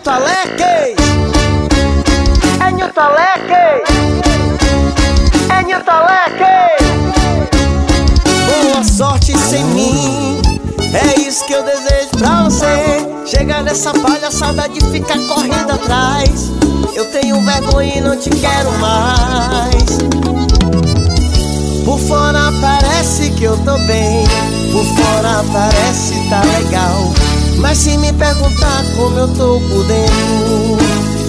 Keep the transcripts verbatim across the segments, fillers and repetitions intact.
Nilton Aleque, é Nilton Aleque, é Nilton Aleque. Boa sorte sem mim, é isso que eu desejo pra você. Chega dessa palhaçada de ficar correndo atrás. Eu tenho vergonha e não te quero mais. Por fora parece que eu tô bem, por fora parece tá legal, mas se me perguntar como eu tô por dentro,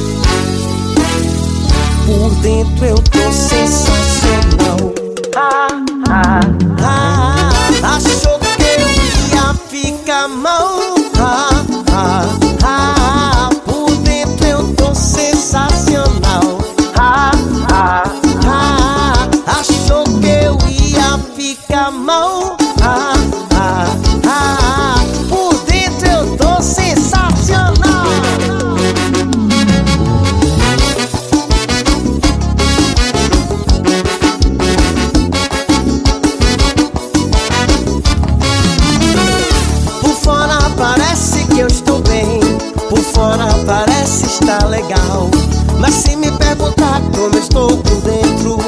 por dentro eu tô sensacional. Ah, ah, ah, achou que eu ia ficar mal? Ah, ah, ah, por dentro eu tô sensacional. Ah, ah, ah, achou que eu ia ficar mal? Ah, ah, ah, por dentro eu tô sensacional. Por fora parece que eu estou bem, por fora parece estar legal, mas se me perguntar como eu estou por dentro,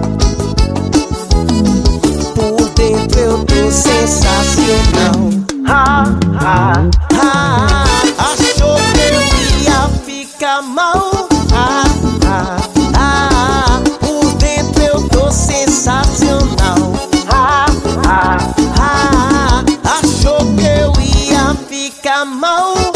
por dentro eu tô sensacional. Ah, ah, ah, achou que eu ia ficar mal? Ah, ah, ah, por dentro eu tô sensacional. Ah, ah, ah, achou que eu ia ficar mal?